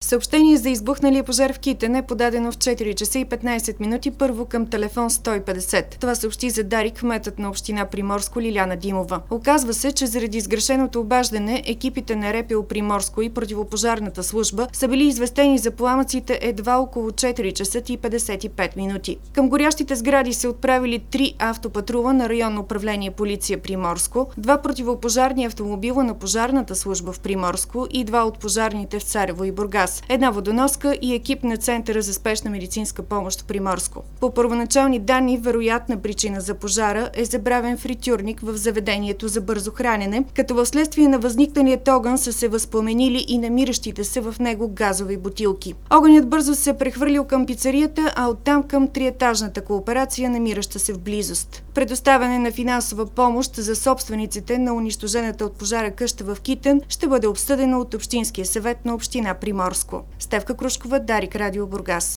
Съобщение за избухналия пожар в Китен е подадено в 4 часа и 15 минути първо към телефон 150. Това съобщи за Дарик кметът на община Приморско Лиляна Димова. Оказва се, че заради изгрешеното обаждане екипите на РПУ Приморско и противопожарната служба са били известени за пламъците едва около 4 часа и 55 минути. Към горящите сгради се отправили 3 автопатрула на районно управление полиция Приморско, 2 противопожарни автомобила на пожарната служба в Приморско и 2 от пожарните в Царево и Бургас, една водоноска и екип на Центъра за спешна медицинска помощ в Приморско. По първоначални данни, вероятна причина за пожара е забравен фритюрник в заведението за бързо хранене, като в следствие на възникналият огън са се възпламенили и намиращите се в него газови бутилки. Огънят бързо се прехвърлил към пицарията, а оттам към триетажната кооперация, намираща се в близост. Предоставяне на финансова помощ за собствениците на унищожената от пожара къща в Китен ще бъде обсъдено от Общинския съвет на община Приморско. Стефка Крушкова, Дарик, Радио Бургас.